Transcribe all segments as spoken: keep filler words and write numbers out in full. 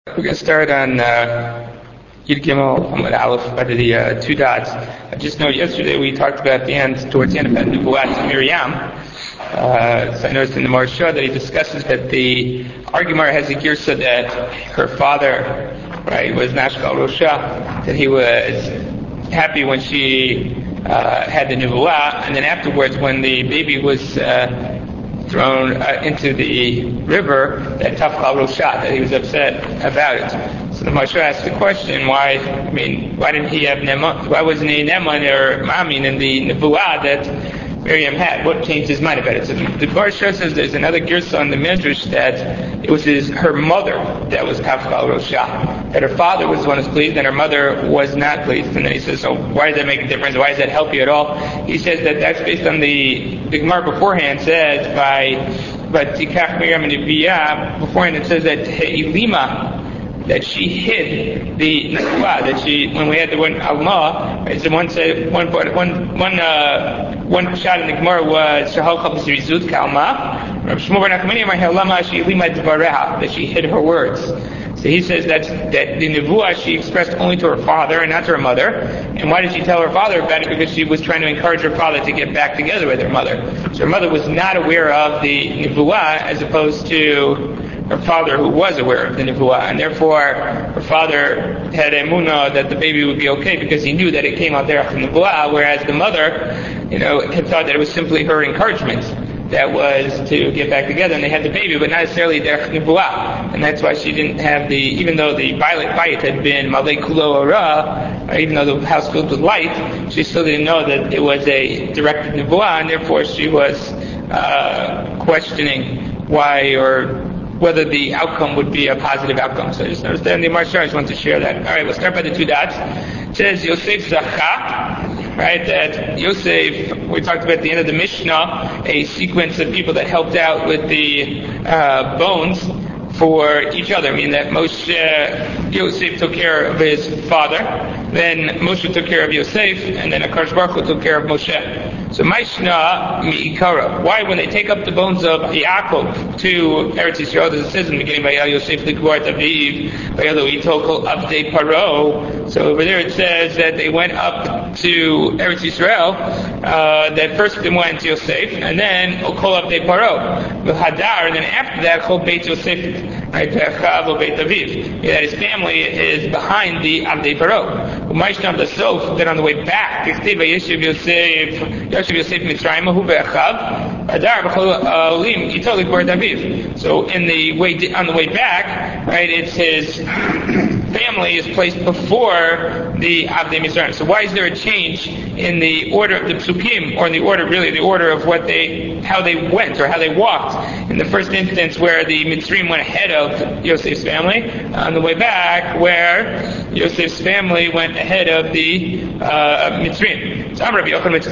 We're going to start on uh, Yud Gimel Amud Aleph by the uh, two dots. I just know yesterday we talked about the end, towards the end about Nebuat Miriam. Uh, so I noticed in the Maharsha that he discusses that the Argumar has a girsa that her father, right, was Nashkal Rosha, that he was happy when she uh, had the Nebuah, and then afterwards when the baby was uh, thrown uh, into the river, that Tafkal Rosha, that he was upset about it. So the Maharsha asked the question, why, I mean, why didn't he have Neman, why wasn't he Neman or Mamin in the Nebuah that Miriam had? What changed his mind about it? So the, the Maharsha says there's another girsa on the Midrash that it was his, her mother that was Tafkal Rosha, that her father was the one who was pleased and her mother was not pleased. And then he says, so why does that make a difference? Why does that help you at all? He says that that's based on the, the Gemara beforehand says by, but Tikach Miriam and Ibiyah, beforehand it says that Ilima, that she hid the Nebuah, that she, when we had the one Alma, it's the one said, one, one, one, uh, one shot in the Gemara was, Shahal Chabzrizut Kalma, Rav Shmuel Bar Nachmani Amar Halama, she Ilima Dvareha, that she hid her words. So he says that's, that the Nebuah she expressed only to her father and not to her mother. And why did she tell her father about it? Because she was trying to encourage her father to get back together with her mother. So her mother was not aware of the Nebuah as opposed to her father who was aware of the Nebuah. And therefore her father had emunah that the baby would be okay because he knew that it came out there from the Nebuah, whereas the mother, you know, had thought that it was simply her encouragement that was to get back together, and they had the baby, but not necessarily their nebuah, and that's why she didn't have the, even though the violet bite had been malei kulo ora, or even though the house filled with light, she still didn't know that it was a direct nebuah, and therefore she was uh, questioning why or whether the outcome would be a positive outcome. So I just noticed that in the Maharsha, I just want to share that. All right, we'll start by the two dots. It says Yosef Zacha. Right, that Yosef, we talked about at the end of the Mishnah, a sequence of people that helped out with the uh, bones for each other. I mean that Moshe, Yosef took care of his father, then Moshe took care of Yosef, and then Akash Baruch Hu took care of Moshe. So Maishna Mi'ikara. Why, when they take up the bones of Yaakov to Eretz Yisrael, as it says in the beginning, Vayal Yosef Likvar Aviv, Vayal Itokol Abdei Paro. So over there it says that they went up to Eretz Yisrael, uh, that first they went to Yosef, and then Okol Abdei Paro, Hadar, and then after that, Chol Beit Yosef, right, Chav Beit Aviv. That his family is behind the Abdei Paro. Maishna the Sof, then on the way back, Yosef Yosef Yosef Mitzrayim Hu Be'achav Adar B'chol Olim Yitolik Bar Daviv. So in the way on the way back, right, it's his family is placed before the Avdei Mitzrayim. So why is there a change in the order of the psukim, or in the order, really the order of what they, how they went or how they walked? In the first instance, where the Mitzrayim went ahead of Yosef's family, on the way back, where Yosef's family went ahead of the uh, Mitzrayim. So Rabbi Yochanan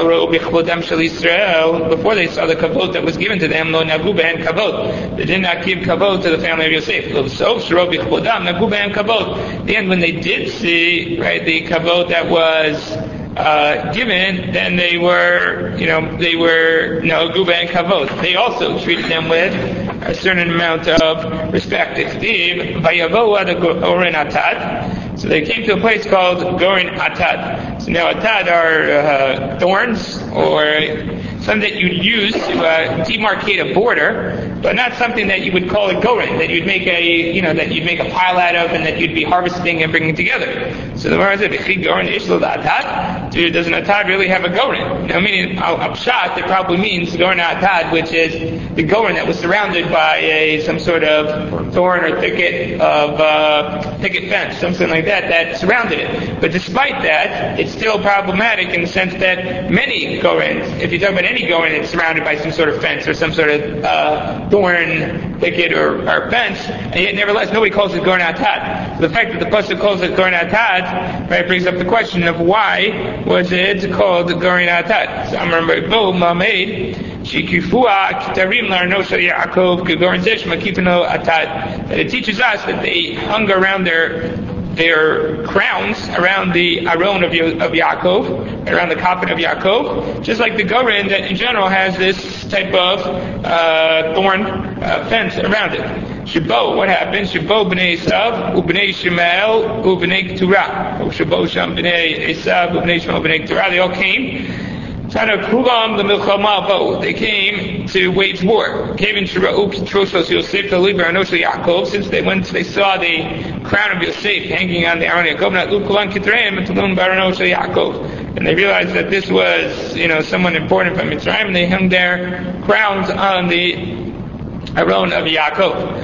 before they saw the kavod that was given to them, lo nagu be'en kavod. They did not give kavod to the family of Yosef. So nagu be'en kavod. The end, when they did see, right, the kavod that was uh, given, then they were, you know, they were no guba and kavod. They also treated them with a certain amount of respect. So they came to a place called Gorin Atad. So now Atad are uh, thorns, or something that you'd use to uh, demarcate a border, but not something that you would call a goren, that you'd make a, you know, that you'd make a pile out of, and that you'd be harvesting and bringing together. So the Gemara said, "Dude, does an atad really have a goren?" Now, meaning upshot, it probably means goren atad, which is the goren that was surrounded by a some sort of thorn or thicket of uh, thicket fence, something like that, that surrounded it. But despite that, it's still problematic in the sense that many gorens, if you talk about any goren, it's surrounded by some sort of fence or some sort of uh, thorn thicket or, or fence, and yet nevertheless nobody calls it goren atad. So the fact that the pasuk calls it goren atad, right, brings up the question of why was it called goren atad. So I remember Bo Mamed Shikifua Kitarim Larnosha Yaakov Goren Zeshma Kipino Atad. That it teaches us that they hung around their their crowns around the aron of, of Yaakov, around the coffin of Yaakov, just like the goren that in general has this type of uh, thorn uh, fence around it. Shabo, what happened? Shabo b'nei Esav, u'b'nei Shemael, u'b'nei Keturah. Shabo sham b'nei Esav, u'b'nei Shemael, u'b'nei Keturah. They all came. Tana kulam the milchama bo. They came to wage war. Came in Shira'u Kitroshos Yosef Talibar Anosha Yaakov. Since they went, they saw the crown of Yosef hanging on the Aron Yaakov. Not Lukulan Kitreim and Tulun Baranosha Yaakov. And they realized that this was, you know, someone important from Mitzrayim, and they hung their crowns on the Aron of Yaakov.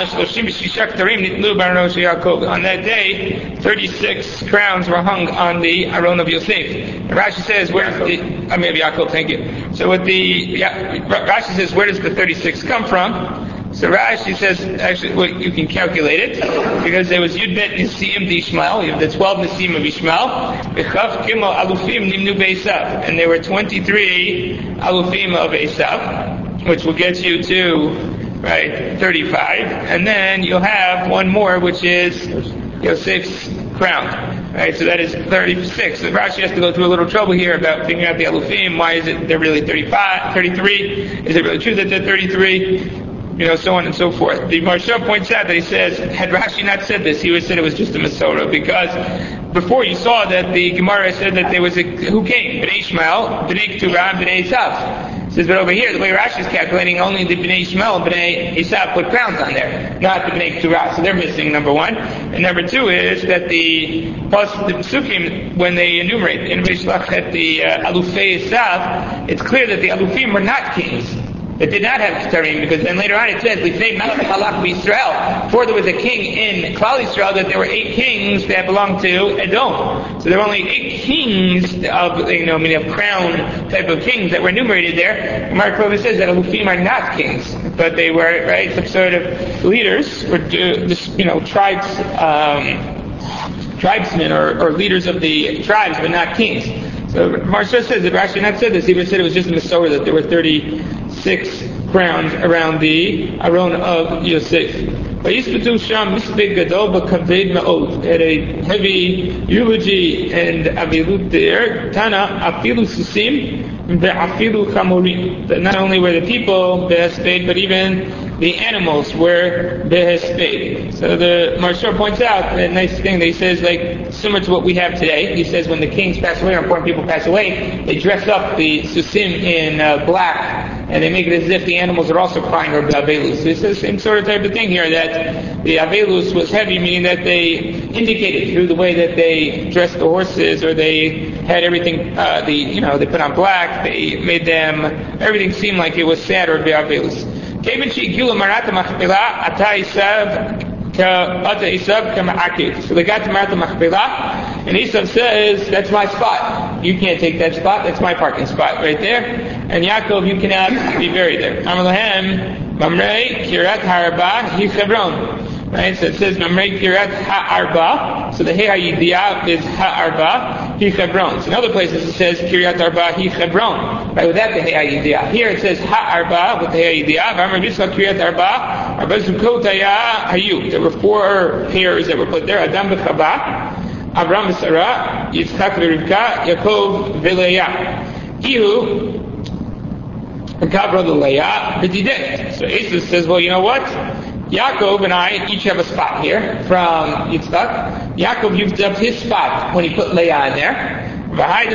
On that day, thirty-six crowns were hung on the Aron of Yosef. And Rashi says, where the, I mean, Yaakov, thank you. So with the, yeah, Rashi says, where does the thirty-six come from? So Rashi says, actually, well, you can calculate it, because there was Yud Bet Nisim D'Ishmael, you have the twelve Nisim of Ishmael, B'chav Gimel Alufim Nimnu B'Esav, and there were twenty-three Alufim of Esav, which will get you to, right, thirty-five, and then you'll have one more, which is Yosef's crown, right, so that is thirty-six. So Rashi has to go through a little trouble here about figuring out the Alufim. Why is it they're really thirty-five, thirty-three? Is it really true that they're thirty-three? You know, so on and so forth. The Maharsha points out that he says, had Rashi not said this, he would have said it was just a Masorah, because before you saw that the Gemara said that there was a, who came? B'nai Ishmael, B'nai Keturah, and B'nai Esav. It says, but over here, the way Rashi is calculating, only the B'nai Ishmael and B'nai Esav put crowns on there, not the B'nai Keturah. So they're missing, number one. And number two is that the, plus the Pesukim, when they enumerate, in Rishlach at the uh, Alufei Esav, it's clear that the Alufim were not kings. It did not have Ketarim, because then later on it says, Lifnei Malach Halach B'Yisrael. Before there was a king in Klal Yisrael, that there were eight kings that belonged to Edom. So there were only eight kings of, you know, I mean, of crown type of kings that were enumerated there. Mark Clovis says that Alufim are not kings, but they were, right, some sort of leaders, or, you know, tribes, um, tribesmen, or, or leaders of the tribes, but not kings. So Maharsha says that Rashi not said this, he would have said it was just a Masorah that there were thirty-six crowns around the Aron of Yosef. Vayispetu sham misbeg gadol b'kaved ma'od. Had a heavy eulogy and avilut there. Tana afilu susim ve'afilu chamorim. That not only were the people behesped, but even the animals were behesped. So the Maharsha points out that nice thing that he says, like, similar to what we have today. He says when the kings pass away, or important people pass away, they dress up the susim in uh, black, and they make it as if the animals are also crying, or Avelus. So it's the same sort of type of thing here, that the Avelus was heavy, meaning that they indicated through the way that they dressed the horses, or they had everything, uh, the, you know, they put on black, they made them, everything seemed like it was sad, or Avelus. So they got to Marat Machpelah, and Esav says, that's my spot. You can't take that spot, that's my parking spot right there. And Yaakov, you cannot be buried there. Amar lahem, Mamrei Kirat Harba Hi Hebron. Right, so it says Mamrei Kirat Ha'arba. So the Hei HaYidiah is Ha'arba Hi Hebron. So in other places it says Kiryat Arba Hi Hebron. Right, without the Hei HaYidiah. Here it says Ha'arba with the Hei HaYidiah. V'amar Yisrael Kiryat Arba Arba Zukot Haya Hayu. There were four pairs that were put there. Adam B'Chava, Avram V'Sarah, Yitzchak V'Rivka, Yaakov V'Leah. Ihu Gavra the Leah B'Didet. So Esav says, well, you know what? Yaakov and I each have a spot here from Yitzchak. Yaakov used up his spot when he put Leah in there. That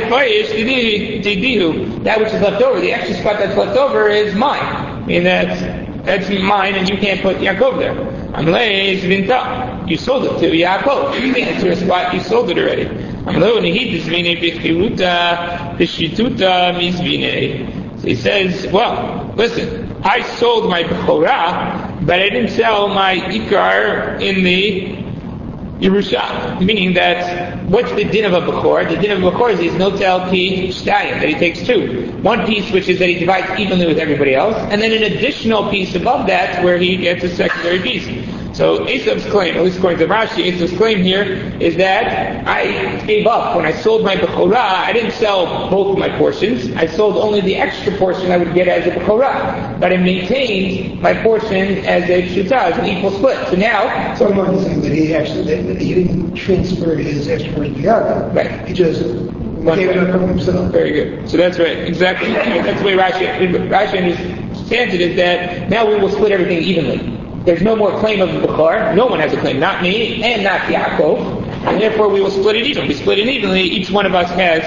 which is left over, the extra spot that's left over is mine. I mean, that's, that's mine, and you can't put Yaakov there. Amlei Zvinta. You sold it to Yaakov. You think it's your spot, you sold it already. Amlei Nihit Zvine B'Chiruta B'Shituta Mizvine. So he says, well, listen, I sold my Bechorah, but I didn't sell my Ikar in the Yerusha. Meaning that, what's the din of a Bechor? The din of a Bechor is he's notel pi shtayim, that he takes two. One piece, which is that he divides evenly with everybody else, and then an additional piece above that where he gets a secondary piece. So Esav's claim, at least according to Rashi, Esav's claim here is that I gave up. When I sold my Bechorah, I didn't sell both of my portions. I sold only the extra portion I would get as a Bechorah. But I maintained my portion as a Pshuta, as an equal split. So now... So I'm not saying that he actually, that he didn't transfer his extra portion to Yaakov. Right. He just gave it up from himself. Very good. So that's right. Exactly. That's the way Rashi, Rashi understands it, is that now we will split everything evenly. there's no more claim of the Bechor. No one has a claim, not me and not Yaakov. And therefore we will split it even. We split it evenly. Each one of us has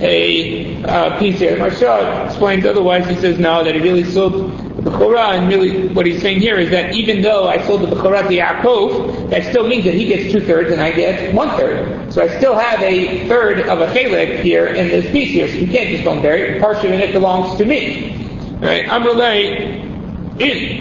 a uh, piece here. Marsha explains otherwise. He says no, that he really sold the Bechorah, and really what he's saying here is that even though I sold the Bechorah to Yaakov, that still means that he gets two-thirds and I get one-third. So I still have a third of a chelek here in this piece here. So you can't just don't bury it. Partially it belongs to me. Right? Amrulay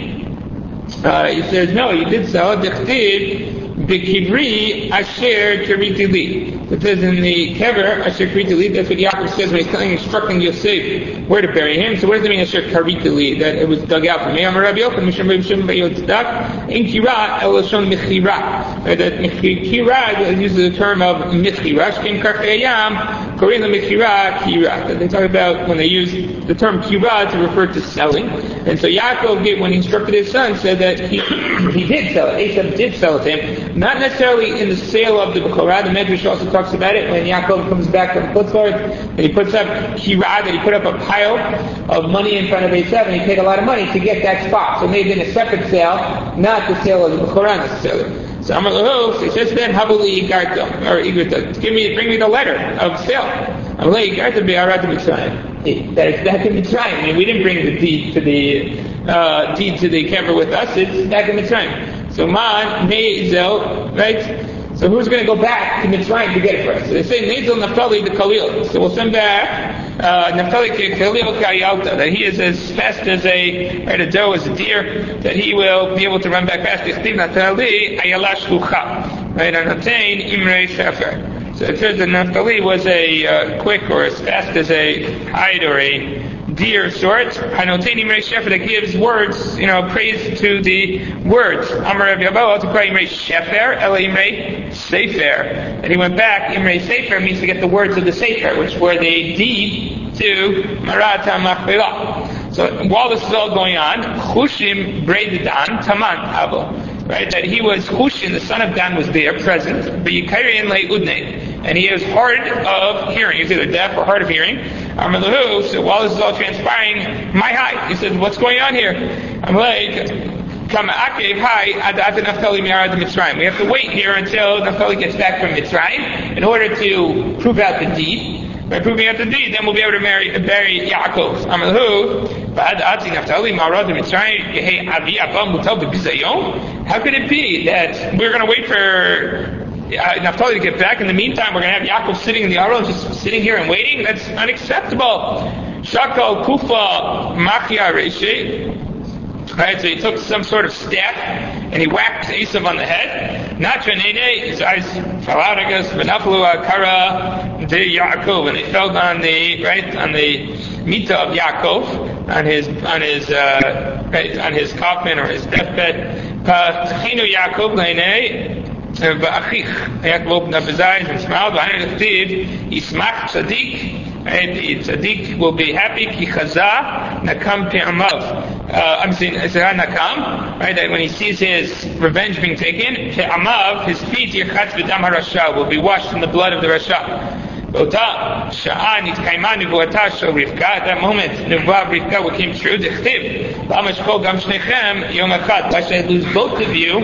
in. Uh, he says, no, you did sell Dechtiv B'Kivri Asher Kariti Li. It says in the Kever, Asher Kariti Li, that's what Yaakov says when he's telling, instructing Yosef where to bury him. So what does it mean, Asher Kariti Li? That it was dug out for me. Amar Rabbi Yochanan, Mishum B'Yishum B'Yotzdaq, In Kira, Eloshon Mechira. That Mechira uses the term of Mechira. Shkem Karchayam, Korean Mechira, Kira. They talk about when they use the term Kira to refer to selling. And so Yaakov, when he instructed his son, said that he he did sell it. Esav did sell it to him. Not necessarily in the sale of the Bechorah. The Medrash also talks about it when Yaakov comes back from Chutzlard and he puts up Kira, that he put up a pile of money in front of Esav and he paid a lot of money to get that spot. So it may have been a separate sale, not the sale of the Bechorah necessarily. So Amar Lahu, so he says then, Habuli Igarta, or Igarta, give me, bring me the letter of sale. Amalei Igarta Be'arat Mitzrayim. That it's back in Mitzrayim. I mean, we didn't bring the deed to the uh, deed to the kever with us. It's back in Mitzrayim. So Man Nezel, right? So who's going to go back to Mitzrayim to get it for us? So they say Nezel Naphtali the Khalil. So we'll send back uh, Naphtali Khalil Kayalta, that he is as fast as a right, a doe as a deer, that he will be able to run back fast. Ichtiv Naphtali Ayalash Lucha, right? And obtain Imrei Shefer. So it says that Naphtali was a uh, quick or as fast as a hide or a deer sort. Hanotain Imrei Shefer, that gives words, you know, praise to the words. Amar Rabbi Abba, to cry Imrei Shefer, Ela Imrei Sefer. And he went back. Imrei Sefer means to get the words of the Sefer, which were the deed to Marata Machpelah. So while this is all going on, Chushim Breidan Taman Abo. Right, that he was Hushin, the son of Dan, was there, present, but Yikairian lay Udne, and he is hard of hearing. He's either deaf or hard of hearing. Amalahu, so while this is all transpiring, my high, he says, what's going on here? I'm like, Kama Akev, hi, Adat Naphtali Mi'arad Mitzrayim. We have to wait here until Naphtali gets back from Mitzrayim in order to prove out the deed. By proving out the deed, then we'll be able to marry, bury Yaakov. Amalahu, Ba'ad Ati Naphtali Mi'arad Mitzrayim, Yehe Avi Abba Mutal B'Bizayon. How could it be that we're going to wait for uh, Naphtali to get back? In the meantime, we're going to have Yaakov sitting in the Aron, just sitting here and waiting? That's unacceptable. Shakal Kufa Machia Reishi. Right, so he took some sort of staff and he whacked Esav on the head. Natra Nene, his eyes fell out, I guess. V'naflu Akara de Yaakov, and they fell on the right on the mita of Yaakov, on his on his uh, right, on his coffin or his deathbed. Pachinu Yaakov Lene. V'achich. Yaakov opened up his eyes and smiled. V'hanu Nechtiv Yismach Tzadik. And the tzaddik will be happy. Ki chaza nakam pe'amav. I'm saying Ezra nakam, right? That when he sees his revenge being taken, pe'amav, his feet yirchatz b'dam harasha, will be washed in the blood of the rasha. Ota sha'a nitkayma nivuata shel Rivka. At that moment, Nivuah Rivka became true. Dechtiv la'mashkol gam shnechem yom echad. Why should I lose both of you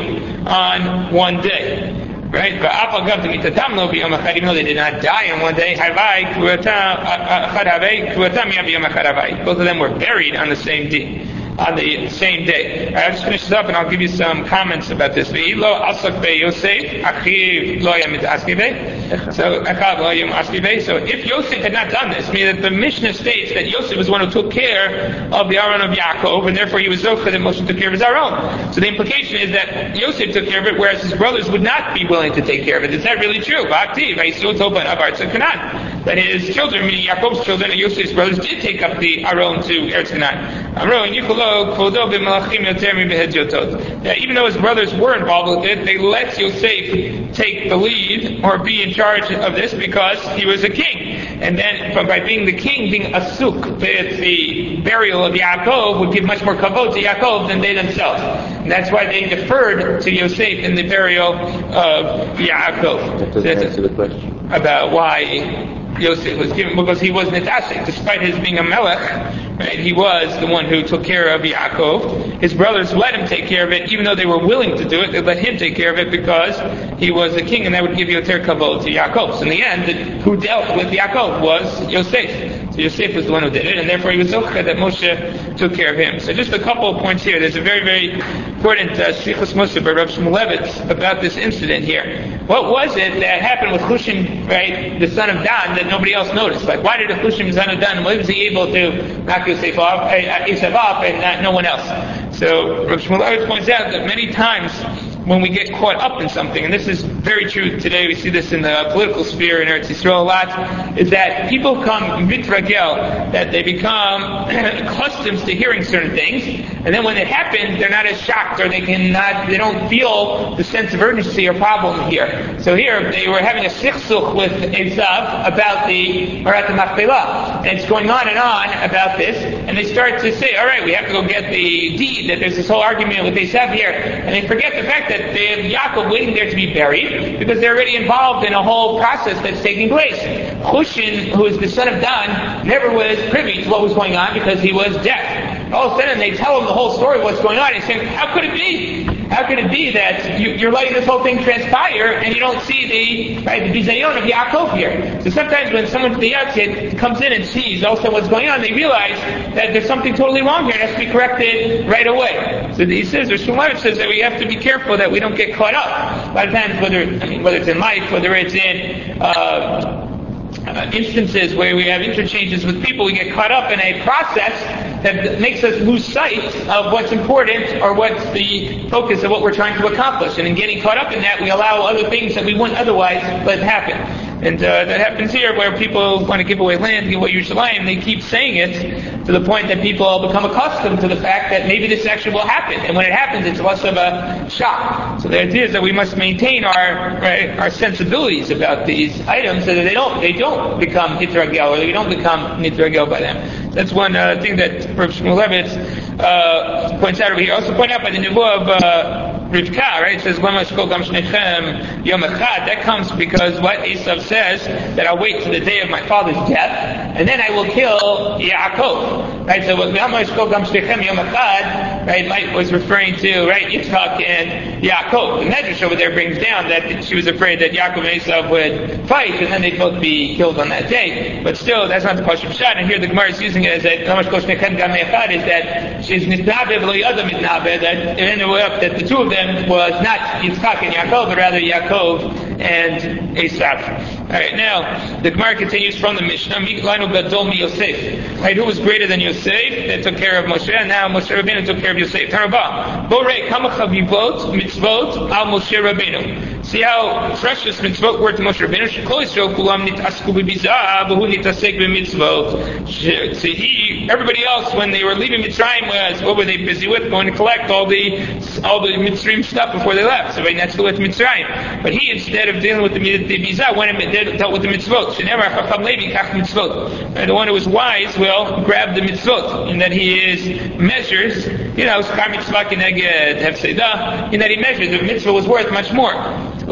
on one day? Right? Even though they did not die in one day, both of them were buried on the same day. On the same day. I'll just finish this up and I'll give you some comments about this. So, so if Yosef had not done this, meaning that the Mishnah states that Yosef was the one who took care of the Aron of Yaakov, and therefore he was Zochah that Moshe took care of his Aron. So the implication is that Yosef took care of it, whereas his brothers would not be willing to take care of it. Is that really true? That his children, meaning Yaakov's children and Yosef's brothers, did take up the Aron to Eretz Canaan. That even though his brothers were involved with it, they let Yosef take the lead or be in charge of this because he was a king. And then, but by being the king, being asuk, the burial of Yaakov would give much more kavod to Yaakov than they themselves. And that's why they deferred to Yosef in the burial of Yaakov. That doesn't answer the question. About why Yosef was given, because he was Netasek, despite his being a melech, right, he was the one who took care of Yaakov. His brothers let him take care of it, even though they were willing to do it. They let him take care of it because he was a king, and that would give you a ter kavod to Yaakov. So in the end, who dealt with Yaakov was Yosef. So Yosef was the one who did it, and therefore he was zocheh that Moshe took care of him. So just a couple of points here. There's a very, very important uh, Shlichus Moshe by Rav Shmulevitz about this incident here. What was it that happened with Hushim, right, the son of Dan, that nobody else noticed? Like, why did Hushim, the son of Dan, why was he able to knock Yosef off, uh, Yosef off and not, no one else? So Rav Shmulevitz points out that many times when we get caught up in something, and this is very true today, we see this in the political sphere in Eretz Yisrael a lot, is that people come mitragel, that they become accustomed to hearing certain things, and then when it happens, they're not as shocked, or they cannot, they don't feel the sense of urgency or problem here. So here, they were having a sichsuch with Esav about the Marat Machpelah, and it's going on and on about this, and they start to say, all right, we have to go get the deed, that there's this whole argument with Esav here, and they forget the fact that they have Yaakov waiting there to be buried because they're already involved in a whole process that's taking place. Hushin, who is the son of Dan, never was privy to what was going on because he was deaf. All of a sudden they tell him the whole story of what's going on. He's saying, how could it be? How could it be that you, you're letting this whole thing transpire and you don't see the, right, the bizayon of Yaakov here? So sometimes when someone from the outside comes in and sees also what's going on, they realize that there's something totally wrong here and has to be corrected right away. So he says, or Shmuel says that we have to be careful that we don't get caught up. A lot of times, whether I mean, whether it's in life, whether it's in uh, uh, instances where we have interchanges with people, we get caught up in a process that makes us lose sight of what's important or what's the focus of what we're trying to accomplish. And in getting caught up in that, we allow other things that we wouldn't otherwise let happen. And uh, that happens here where people want to give away land, give away Yerushalayim, they keep saying it to the point that people become accustomed to the fact that maybe this actually will happen. And when it happens, it's less of a shock. So the idea is that we must maintain our right, our sensibilities about these items so that they don't they don't become hitragel, or they don't become nitragel by them. That's one uh, thing that Rav Shmulevitz uh, points out over here. Also point out by the Nevuah of uh, Rivka, right? It says, that comes because what Esav says, that I'll wait to the day of my father's death, and then I will kill Yaakov. Right? So right, was referring to, right, Yitzchak and Yaakov. The Medrash over there brings down that she was afraid that Yaakov and Esav would fight, and then they'd both be killed on that day. But still, that's not the Pashup Shad, and here the Gemara is using it as that is that she's mitnabe v'lo yada mitnabe, that it ended up that the two of them was not Yitzchak and Yaakov, but rather Yaakov and Esav. Alright, now, the Gemara continues from the Mishnah, Miklanu Gadol mi Yosef. Right, who was greater than Yosef that took care of Moshe, and now Moshe Rabbeinu took care of Yosef. Tarabah, Borei, Kama Chavivot, Mitzvot, Al Moshe Rabbeinu. See how precious mitzvot were to Moshe Rabbeinu? Shekol Yisrael Kulam Nitasku B'Bizah, V'hu Nitasek B'Mitzvot. See, he, everybody else, when they were leaving Mitzrayim, was, what were they busy with? Going to collect all the, all the Mitzrayim stuff before they left. So that's with Mitzrayim. But he, instead of dealing with the, the Bizah, went and did, dealt with the mitzvot. Shenemar Chacham Levi Kach Mitzvot. And the one who was wise will grab the mitzvot, in that he is measures, you know, Skar Mitzvah Keneged Hefsedah, in that he measures the mitzvah was worth much more. The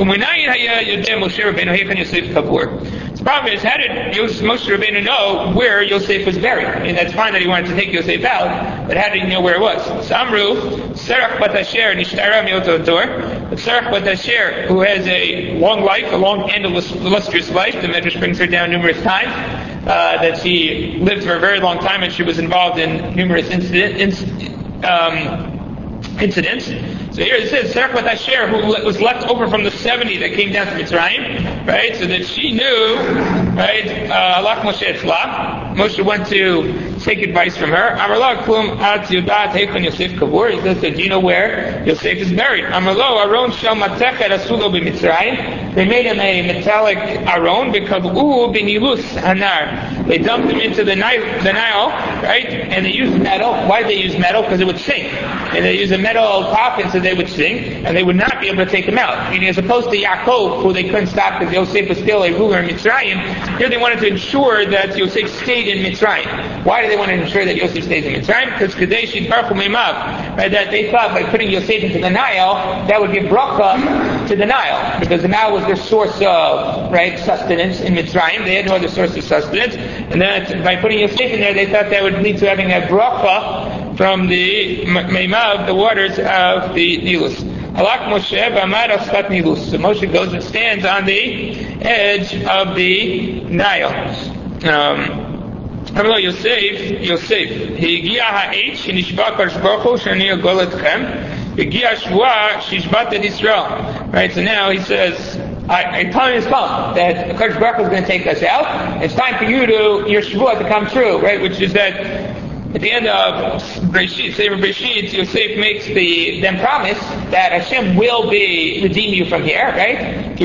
problem is, how did Moshe Rabbeinu know where Yosef was buried? I mean, that's fine that he wanted to take Yosef out, but how did he know where it was? Samru, Serach Bat Asher, Nishtara Mioto Dor. Serach Bat Asher, who has a long life, a long and illustrious life, the Medrash brings her down numerous times, uh, that she lived for a very long time and she was involved in numerous incident, inc- um, incidents. So here it says, Serach Bat Asher, who was left over from the seventy that came down to Mitzrayim, right? So that she knew, right? Alach Moshe Etzla. Moshe went to take advice from her. Amarlo, Klum Ad Yudat Heikon Yosef Kabur. He says, do you know where Yosef is buried? Amarlo, Aron Shel Matechet Asulo b'Mitzrayim. They made him a metallic Aron b'Kavu b'Nilus Hanar. They dumped him into the Nile, the Nile, right? And they used metal. Why did they use metal? Because it would sink. And they used a metal coffin so they would sink, and they would not be able to take him out. Meaning, as opposed to Yaakov, who they couldn't stop because Yosef was still a ruler in Mitzrayim, here they wanted to ensure that Yosef stayed in Mitzrayim. Why do they want to ensure that Yosef stays in Mitzrayim? Because Kadesh Baruch Meimav, right? That they thought by putting Yosef into the Nile, that would give bracha to the Nile, because the Nile was their source of, right, sustenance in Mitzrayim. They had no other source of sustenance. And then by putting Yosef in there, they thought that would lead to having a bracha from the Meimav, the waters of the Nilus. Halak Moshe b'amad al sfat Nilus. So Moshe goes and stands on the edge of the Nile. Um, Hello, Yosef, Yosef. Higia ha'etz shenishba Kadosh Baruch Hu shani agol etchem. Higia shvua shishbatet Yisrael. Right. So now he says, I, I time has come that Kadosh Baruch Hu is going to take us out. It's time for you to your shvua to come true. Right, which is that. At the end of Breshit, Sefer Breshit, Yosef makes the them promise that Hashem will be redeem you from here, right?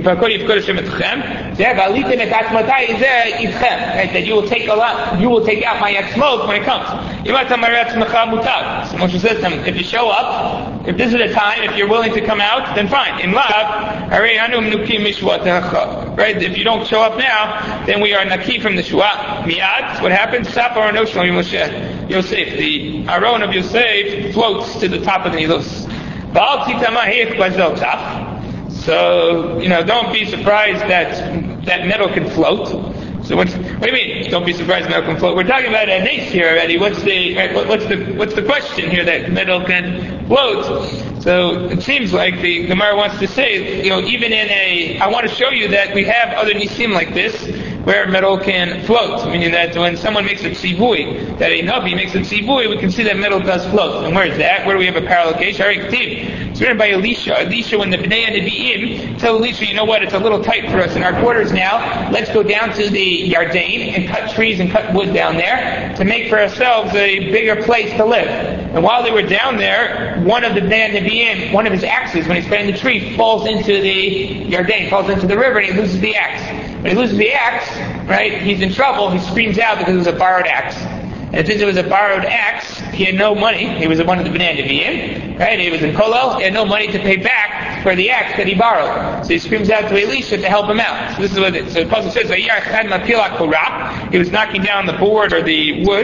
Right? That you will take a lot, you will take out my ex-smoke when it comes. So Moshe says to him, if you show up, if this is the time, if you're willing to come out, then fine. In love, right? If you don't show up now, then we are naki from the shua. Miyad, what happens? Yosef, the Aron of Yosef floats to the top of the Nilus. So, you know, don't be surprised that that metal can float. So what's, what do you mean? Don't be surprised metal can float. We're talking about a nace here already. What's the what's the what's the question here that metal can float? So it seems like the Gemara wants to say, you know, even in a, I want to show you that we have other nisim like this, where metal can float. Meaning that when someone makes a tzivui, that a navi makes a tzivui, we can see that metal does float. And where is that? Where do we have a parallel case? It's written by Elisha. Elisha, when the Bnei Nevi'im tell Elisha, you know what, it's a little tight for us in our quarters now. Let's go down to the Yarden and cut trees and cut wood down there to make for ourselves a bigger place to live. And while they were down there, one of the Bnei Nevi'im, one of his axes, when he's cutting the tree, falls into the Yarden, falls into the river, and he loses the axe. When he loses the axe, right, he's in trouble. He screams out because it was a borrowed axe. And since it was a borrowed axe, he had no money. He was one of the Bnei Nevi'im, right? He was in Kolel. He had no money to pay back for the axe that he borrowed. So he screams out to Elisha to help him out. So this is what it, so the Pasuk says, he was knocking down the board or the wood,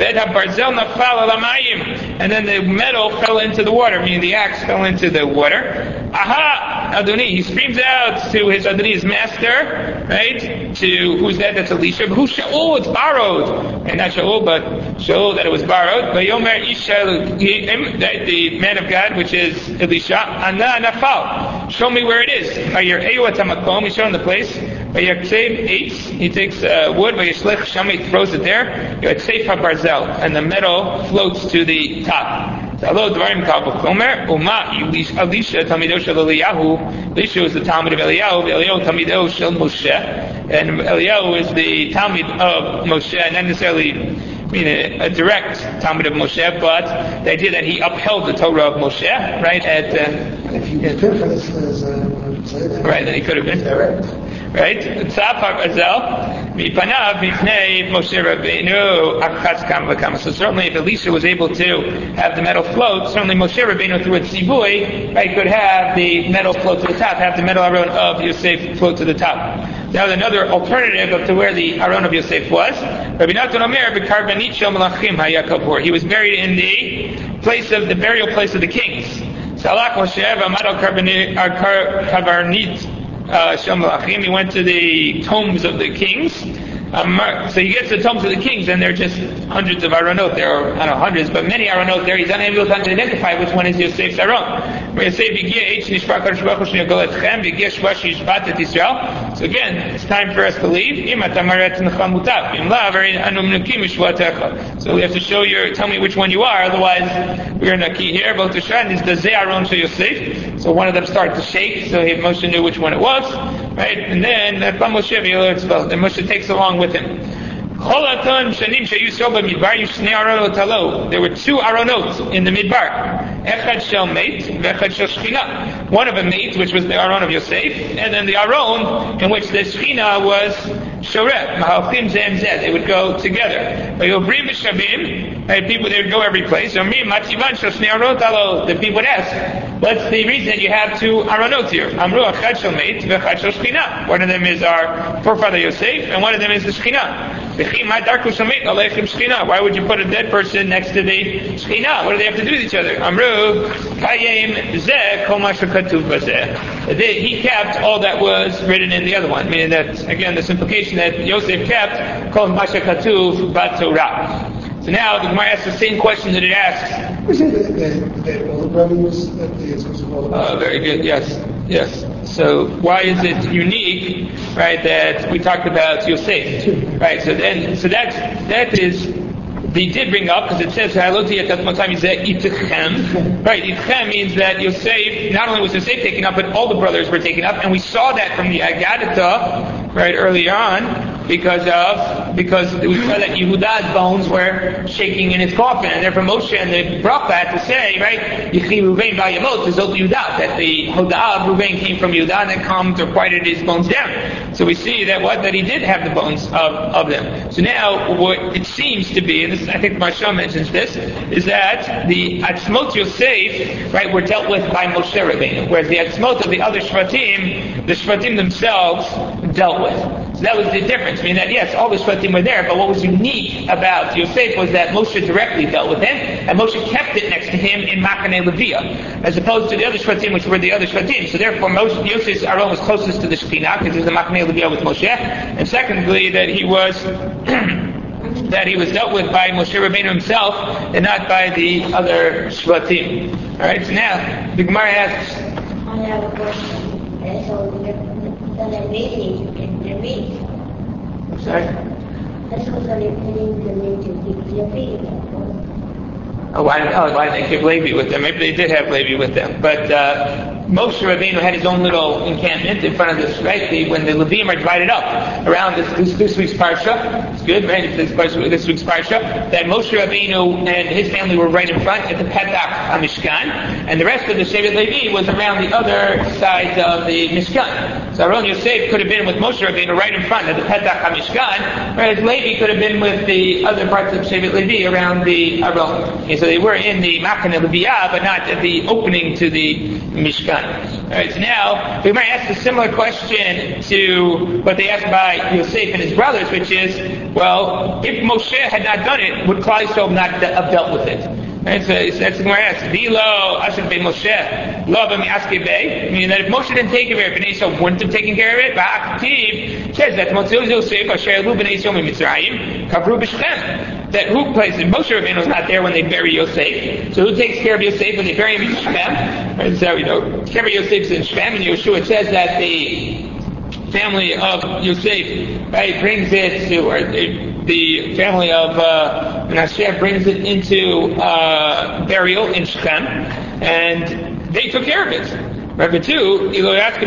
and then the metal fell into the water, meaning the axe fell into the water. Aha, Adoni, he screams out to his Adoni, his master, right? To, who's that? That's Elisha. But who's Shaul? It's borrowed. And not Shaul, but Shaul, that it was borrowed. Vayomer Isha, the man of God, which is Elisha, Ana Nafal. Show me where it is. He showed him the place. He takes uh, wood, he throws it there, and the metal floats to the top. Elisha is the Talmud of Eliyahu, Eliyahu Talmido Shel Moshe, and Eliyahu is the Talmud of Moshe, not necessarily I mean a, a direct Talmud of Moshe, but the idea that he upheld the Torah of Moshe, right? At uh, if you prepare for this, as, uh, say that, right, then he could have been direct. Right? Tzafar Azel, Mipanav, Mipnei, Moshe Rabbeinu, Akhatz Kam V'Kam. So certainly if Elisha was able to have the metal float, certainly Moshe Rabbeinu through a tzivui, right, could have the metal float to the top, have the metal aron of Yosef float to the top. Now another alternative of to where the aron of Yosef was, Rabbi Natan Omer, B'Karbanit Shel Melachim HaYakavur. He was buried in the place of, the burial place of the kings. Salak Moshe, V'Amad Al-Karbanit, Uh, he went to the tombs of the kings. Um, so he gets to the tombs of the kings, and there are just hundreds of Aronot. There are, I don't know, hundreds, but many Aronot there. He's unable to identify which one is Yosef's Aron. So again, it's time for us to leave. So we have to show you, tell me which one you are, otherwise we're not key here. Both the Shan is the Ze Aron to Yosef. So one of them started to shake, so Moshe knew which one it was, right? And then Moshe, then Moshe takes along with him. There were two aronot in the midbar. Echad shel meit, v'echad shel shechina. One of them meit, which was the aron of Yosef, and then the aron in which the shechina was shoret. Mahalchim zem zed. They would go together. V'yovrim v'shabim. People, they would go every place. The people would ask, what's the reason that you have two aronot here? Amru echad shel meit, v'echad shel shechina. One of them is our forefather Yosef, and one of them is the shechina. Why would you put a dead person next to the Shekhinah? What do they have to do with each other? Amru, Kayim Zeh Kol Ma Shekatuv Bazeh. He kept all that was written in the other one, meaning that, again, this implication that Yosef kept Kol Ma Shekatuv Batorah. So now the Gemara asks the same question that it asks. We say that, that, that all the brothers, that the excuse of all the brothers. Oh, very good. Yes, yes. So why is it unique, right? That we talked about Yosef, right? So then, so that's that is. They did bring up because it says Haloti at that time is Itchem, right? Itchem means that Yosef, not only was Yosef taken up, but all the brothers were taken up, and we saw that from the Agadah, right, early on, because of because we saw that Yehuda's bones were shaking in his coffin, and therefore Moshe and the Bracha had to say, right, Yechi Ruvain Vayamot to Zot Yehuda, that the Hoda'ah of Ruvain came from Yehuda and then calmed or quieted his bones down. So we see that what that he did have the bones of, of them. So now what it seems to be, and this I think Marsha mentions this, is that the Atzmot Yosef, right, were dealt with by Moshe Rabbeinu, whereas the Atzmot of the other Shvatim, the Shvatim themselves dealt with. So that was the difference. I mean that yes, all the Shvatim were there, but what was unique about Yosef was that Moshe directly dealt with him, and Moshe kept it next to him in Machane Leviah, as opposed to the other Shvatim, which were the other Shvatim. So therefore, Moshe, Yosef's Aron was closest to the Shekhinah, because he was in Machane Leviah with Moshe, and secondly, that he was that he was dealt with by Moshe Rabbeinu himself and not by the other Shvatim. Alright, so now the Gemara asks, I have a question. So the Levi can Levi. I'm sorry? That's what the Levi to Levi. Oh, why, oh, why didn't they keep Levi with them? Maybe they did have Levi with them. But uh, Moshe Rabbeinu had his own little encampment in front of this, right? The, when the Levim are divided up around this, this, this week's Parsha, it's good, right? This, this week's Parsha, that Moshe Rabbeinu and his family were right in front at the Petach HaMishkan, and the rest of the Shevet Levi was around the other side of the Mishkan. So Aaron Yosef could have been with Moshe Rabbeinu right in front of the Petach HaMishkan, whereas Levi could have been with the other parts of Shevet Levi around the Aron. Okay, so they were in the Machane Leviah, but not at the opening to the Mishkan. Alright, so now we might ask a similar question to what they asked by Yosef and his brothers, which is, well, if Moshe had not done it, would Klal Yisrael not have dealt with it? Right, so, so that's the Gemara asks. V'lo asher be Moshe lo b'miaske be, meaning that if Moshe didn't take care of it, Bnei Yisrael wouldn't have taken care of it. V'aktiv says that Motziel Yosef asher elu Bnei Yisrael miMitzrayim kavru b'Shechem. That who places Moshe Rabbeinu was not there when they bury Yosef. So who takes care of Yosef when they bury him in Shechem? Right, so you know, care of Yosef's in Shechem, and Yeshua it says that the family of Yosef, right, brings it to, or the, the family of uh, Menashe brings it into uh, burial in Shechem, and they took care of it. Number two, and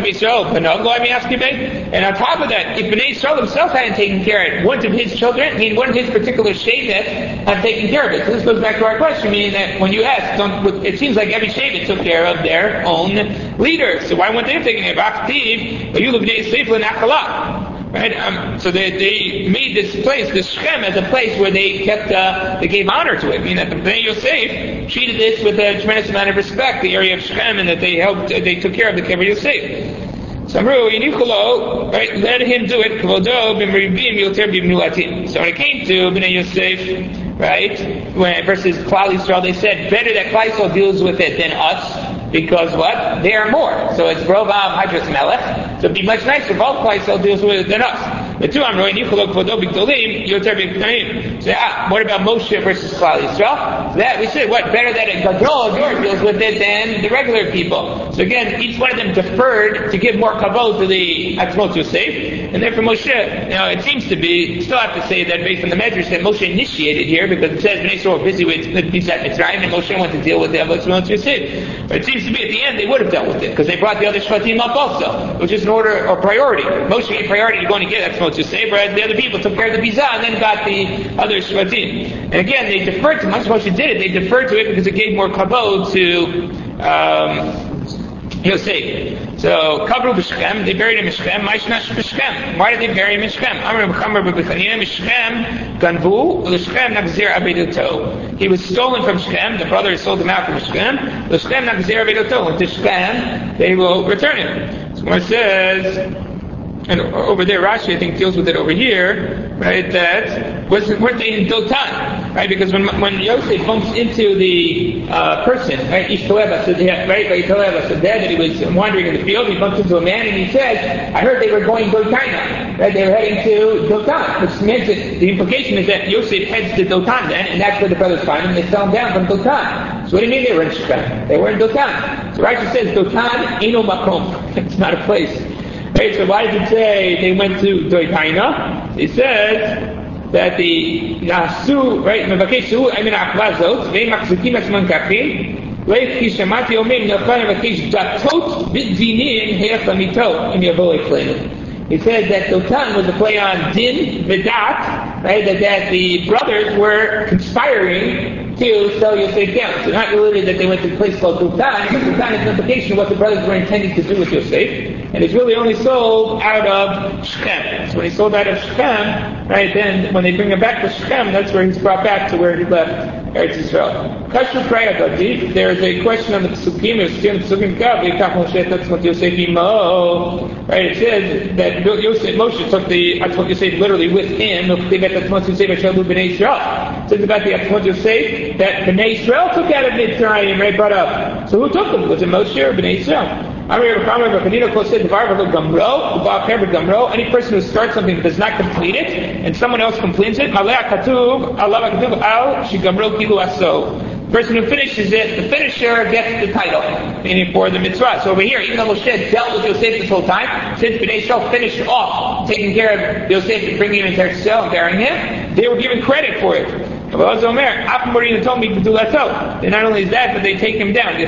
on top of that, if Bnei Yisrael himself hadn't taken care of it, wouldn't of his children, I mean, wouldn't his particular Shevet have taken care of it? So this goes back to our question, meaning that when you ask, don't, it seems like every Shevet took care of their own leader. So why wouldn't they have taken care of it? Right? Um, so they, they made this place, this Shechem, as a place where they kept, uh, they gave honor to it. I mean, that the Bnei Yosef treated this with a tremendous amount of respect, the area of Shechem, and that they helped, they took care of the Kever Yosef. So Amru, Yinicholo, right, let him do it, Kavodo, Bimribim, Yoter, Bimnulatim. So when it came to Bnei Yosef, right, when versus Klal Yisrael, they said, better that Klal Yisrael deals with it than us, because what? They are more. So it's Rovam Hadras Melech. So it'd be much nicer if all Klal Yisrael deals with it than us. The two Amru, Yinicholo, Kavodo, Bigdolim, Yoter, Bimnulatim. So ah, what about Moshe versus Klal Yisrael? So that we said, what? Better that a Gadol deals with it than the regular people. So again, each one of them deferred to give more kavod to the Atzmot Yosef, and therefore Moshe, you know, it seems to be, still have to say that based on the measures that Moshe initiated here, because it says Bnei Yisrael were busy with Bizat Mitzrayim, and Moshe went to deal with the Atzmot Yosef. But it seems to be at the end they would have dealt with it, because they brought the other Shvatim up also, which is an order or priority. Moshe gave priority to going to get Atzmot Yosef, whereas the other people took care of the Bizah and then got the other Shvatim. And again, they deferred to, once Moshe did it, they deferred to it because it gave more kavod to um, Yosef. So, Kavru b'Shechem, they buried him in Shechem. Ma'ishnash b'Shechem. Why did they bury him in Shechem? Amr b'Chamar b'Bechanina b'Shechem ganvu l'Shechem nagzir abedoto. He was stolen from Shechem. The brothers sold him out from Shechem. L'Shechem nagzir abedoto. Went to Shechem, they will return him. So it says, and over there, Rashi, I think, deals with it over here, right, that wasn't, weren't they in Dotan, right, because when when Yosef bumps into the uh, person, right, Ishtoeva, so right, right, Ishtoeva, so there that he was wandering in the field, he bumps into a man and he says, I heard they were going Dotan, right, they were heading to Dotan, which means that the implication is that Yosef heads to Dotan then, and that's where the brothers find him, and they fell down from Dotan. So what do you mean they were in Shechem? They were in Dotan. So Rashi says, Dotan eno makom. It's not a place. Right, so why does it say they went to Dotaina? It says that the Nasu, right, Mevakeshu, I mean, Achvazot, they Maksukim Asman Kafin, Leif Kishamati Omim, Nafan Mavakesh Datot, Bidvinin, Heachamito, in Yavoy Klin. He said that Dotan was a play on Din, Vedat, right, that, that the brothers were conspiring to sell Yosef down. So not literally that they went to a place called Dotan, but Dotan is an implication of what the brothers were intending to do with Yosef. And it's really only sold out of Shechem. So when he's sold out of Shechem, right, then when they bring him back to Shechem, that's where he's brought back to where he left Eretz Yisrael. Kashu Praya Gadi, there's a question on the Pesukim, there's still in Pesukim Kav, Yekach Moshe Tatzmot Yosef Imo. Right, it says that Yosef, Moshe took the Atzmot Yosef literally with him. It says about the Atzmot Yosef that Bnei Yisrael took out of Mitzrayim, right, brought up. So who took them? Was it Moshe or Bnei Yisrael? Any person who starts something but does not complete it, and someone else completes it, the person who finishes it, the finisher gets the title, meaning for the mitzvah. So over here, even though Moshe dealt with Yosef this whole time, since Bnei Yisrael finished off taking care of Yosef and bringing him into Eretz Yisrael and burying him, they were given credit for it. And not only is that, but they take him down.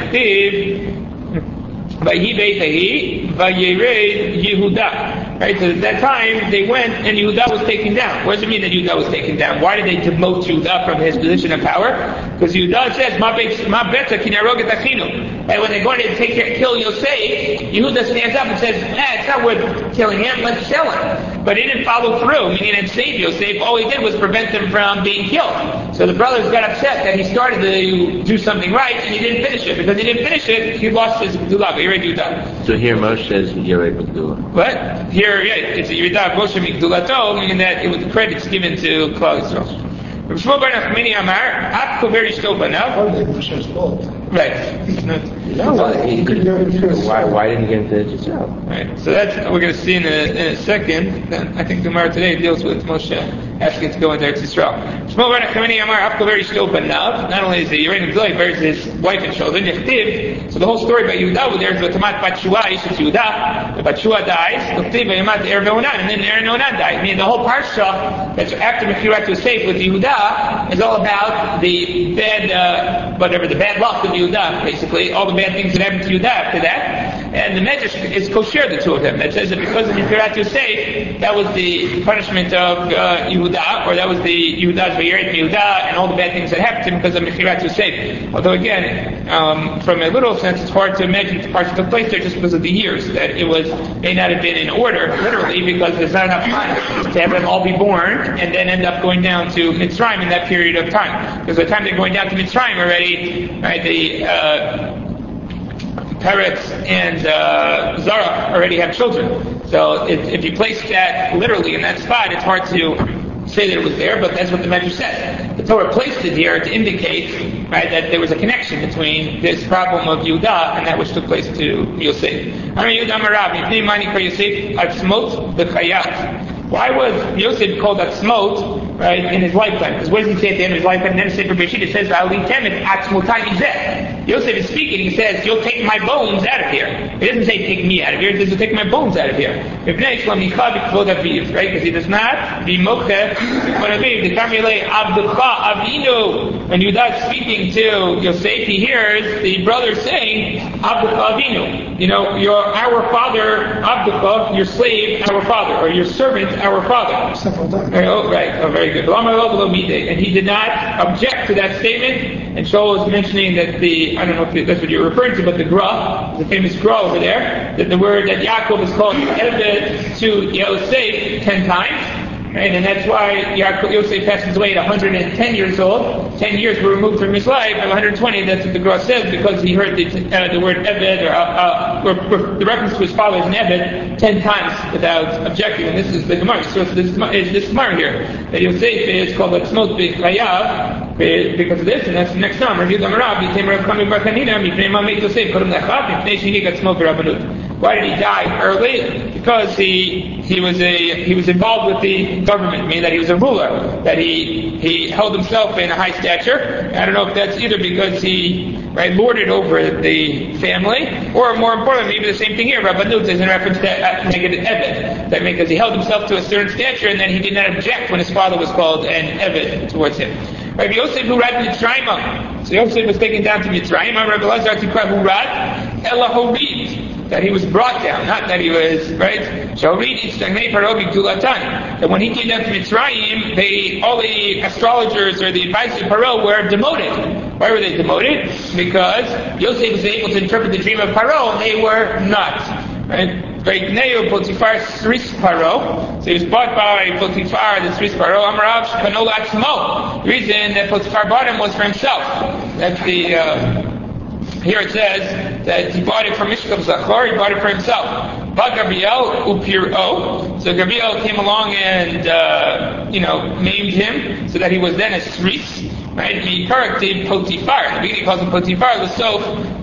Right, so at that time they went and Yehuda was taken down. What does it mean that Yehuda was taken down? Why did they demote Yehuda from his position of power? Because Yehuda says, "Ma beta kinarog et achinu." And when they're going to take care, kill Yosef, Yehuda stands up and says, eh, "It's not worth killing him. Let's sell him." But he didn't follow through. Meaning, he didn't save Yosef. All he did was prevent them from being killed. So the brothers got upset that he started to do something right and he didn't finish it. Because he didn't finish it, he lost his Gdula. So here Moshe says Yerei Gdula. What? Here, yeah, it's a Yeridah Moshe Migdulato, meaning that it was credits given to Klal Yisrael. Shmuel Bar Nachmani Amar, Ab Kover Yishto Banav. Moshe's fault. Right. It's not. No, why, he could, why, why didn't he get into Yisrael? Right. So that's what we're going to see in a, in a second. Then I think the Gemara today deals with Moshe asking to go into Eretz Yisrael. Shmuel Bar Nachmani Amar, Ab Kover Yishto Banav. Not only is he Yerei Gdula, he buries his wife and children. Yechtiv. So the whole story about Yehuda, there's the Tamat Batshua, Yishut Yehuda. The Batshua dies. Yechtiv Yemat Er Ve'onan, and then Er Ve'onan died. I mean, the whole parsha that's after Mechirat Yosef with Yehuda is all about the bad, uh, whatever, the bad luck of Yehuda, basically, all the bad things that happened to Yehuda after that. And the Medrash is kosher, the two of them. That says that because of Mechirat Yosef, that was the punishment of uh, Yehuda, or that was the Yehuda's Vayeret Yehuda, and all the bad things that happened to him because of Mechirat Yosef. Although again, um, from a literal sense, it's hard to imagine the parts took place there just because of the years, that it was, may not have been in order, literally, because there's not enough time to have them all be born, and then end up going down to Mitzrayim in that period of time. Because by the time they're going down to Mitzrayim already, right, the uh, Peretz and uh, Zara already have children. So if, if you place that literally in that spot, it's hard to say that it was there, but that's what the Medrash says. The Torah placed it here to indicate, right, that there was a connection between this problem of Yehuda and that which took place to Yosef. Why was Yosef called Atzmot, right, in his lifetime? Because what does he say at the end of his lifetime? And then Sefer Bereshit, it says, Yosef is speaking, he says, you'll take my bones out of here. He doesn't say take me out of here, he says, you'll take my bones out of here. Right? Because he does not be mocheh when Aviv, the Kamilei Abducha Avinu. When Yehuda is speaking to Yosef, he hears the brother saying, Abducha Avinu. You know, your our father, Abducha, your slave, our father, or your servant, our father. Oh, right. Oh, very good. And he did not object to that statement. And Shaul is mentioning that the, I don't know if that's what you're referring to, but the Gra, the famous Gra over there, that the word that Yaakov is called Eved to Yosef ten times. Right? And that's why Yaakov Yosef passes away at one hundred ten years old. Ten years were removed from his life, and one hundred twenty, that's what the Gemara says, because he heard the, uh, the word Eved, or, uh, uh, or, or the reference to his father as an Eved, ten times without objecting. And this is the Gemara. So this is this Gemara here. That Yosef is called Atzmos B'Chayav because of this, and that's the next time. Rabbi Yehuda Amarav became Rav Chami Bar Chanina, Mipnei Mameit Yosef, Kodem Lechav, Mipnei Sheni Atzmo B'Rabbanut. Why did he die early? Because he he was a he was involved with the government, meaning that he was a ruler, that he he held himself in a high stature. I don't know if that's either because he right lorded over the family, or more importantly, maybe the same thing here. Rabbanut is in reference to uh, negative Eved, that because he held himself to a certain stature, and then he did not object when his father was called an Eved towards him. Rabbi Yosef who read Mitzrayim, so Yosef was taken down to Mitzrayim. Rabbi Lazar Tikra who read Ela Horid, that he was brought down, not that he was, right? That when he came down to Mitzrayim, they, all the astrologers or the advisors of Paro were demoted. Why were they demoted? Because Yosef was able to interpret the dream of Paro, and they were not. Right? Neo Potiphar Sris Paro. So he was bought by Potiphar, the Sris Paro. Amarav Shkanola Atzmo. The reason that Potiphar bought him was for himself. That's the... Uh, Here it says that he bought it from Mishkav Zachor, he bought it for himself. But Gabriel Upiro, so Gabriel came along and, uh, you know, named him, so that he was then a Sris, right? He corrected Potiphar. In the beginning he calls him Potiphar, L'sof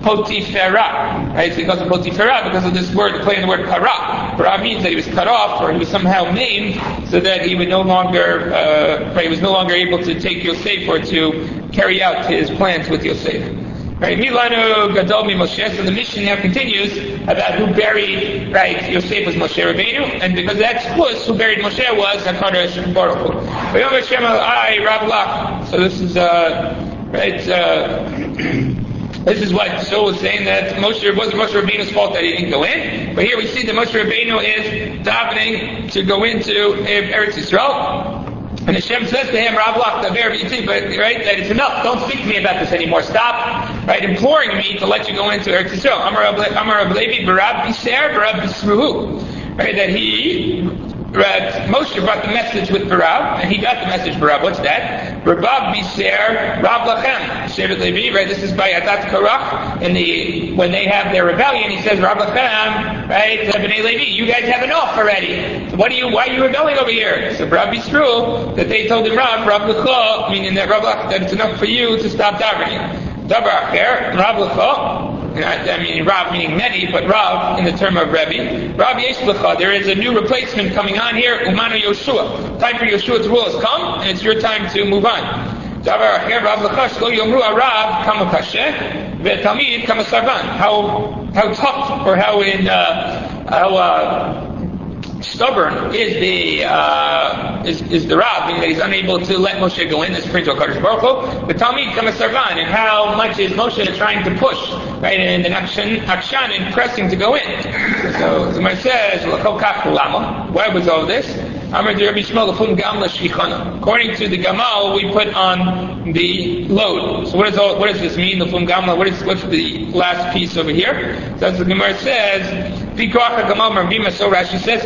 Potifera, right? So he calls him Potifera because of this word, the play in the word para. Para means that he was cut off, or he was somehow maimed, so that he would no longer, uh, right, he was no longer able to take Yosef or to carry out his plans with Yosef. Right, Milano Gadol Mi Moshe. So the mission now continues about who buried, right, Yosef was Moshe Rabbeinu, and because that's plus who buried Moshe was Hakadosh Baruch Hu. Vayom Hashem Al-Ai Rav Lach. So this is uh, right. Uh, This is what Shaul was saying, that Moshe, it wasn't Moshe Rabbeinu's fault that he didn't go in, but here we see that Moshe Rabbeinu is davening to go into Eretz Yisrael. And Hashem says to him, Rav Lach, but right, that it's enough. Don't speak to me about this anymore. Stop, right, imploring me to let you go into Eretz Yisrael. Amar Rav Levi, Barab Biser, Barab Bisruhu. Right, that he, that Moshe brought the message with Barab, and he got the message Barab. What's that? Barab Biser, Rav Lachem. Shevet Levi, right, this is by Atat Korach, and the, when they have their rebellion, he says, Rav Lachem, right, Bnei Levi, you guys have enough already. So what are you, why are you rebelling over here? So Barab Bisru, that they told him Rav, Rav Lecha, meaning that Rav Lach, that it's enough for you to stop davening. Dabar Acher, Rav Lecha, I mean Rav meaning many, but Rav in the term of Rebbe. Rav Yesh Lecha, there is a new replacement coming on here, Umanu Yoshua. Time for Yoshua to rule has come, and it's your time to move on. Davar Acher, Rav Lecha, Shlo Yomru Arav, Kama Kashe, Ve'tamid, Kama Sarvan. How, how tough, or how in, uh, how, uh, stubborn is the uh, is, is the Rav, meaning that he's unable to let Moshe go in. This brings to Hakadosh Baruch Hu. But Talmid Kama Sarvan, and how much is Moshe trying to push, right, and an action, action and pressing to go in. So the Gemara says, why was all this? According to the Gamal, we put on the load. So what is all, what does this mean? The Lefum Gamla. What is what's the last piece over here? So as the Gemara says, so Rashi says,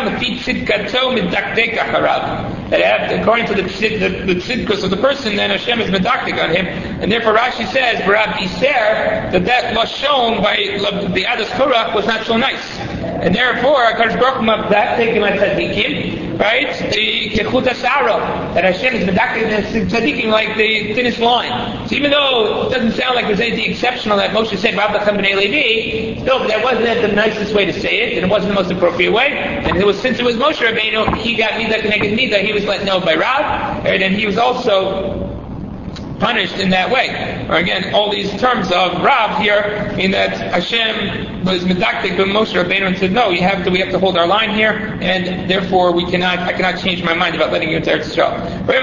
that according to the the, the tzidkus of the person, then Hashem is medaktik on him, and therefore Rashi says, Barab Iser, that that was shown by the Adas Korach was not so nice, and therefore Hakadosh Baruch Hu medaktik him at tzadikim, right? The kechut asara, that Hashem is medaktik tzadikim like the thinnest line. So even though it doesn't sound like there's anything exceptional that Moshe said, Rav Lachem b'nei Levi, still that wasn't the nicest way to say it, and it wasn't the most appropriate way. And it was, since it was Moshe Rabbeinu, he got Midah K'neged Midah, he was let know by Rav, right? And he was also punished in that way. Or again, all these terms of Rav here mean that Hashem was medaktik with Moshe Rabbeinu and said, no, you have to, we have to hold our line here, and therefore we cannot, I cannot change my mind about letting you into Eretz Yisrael.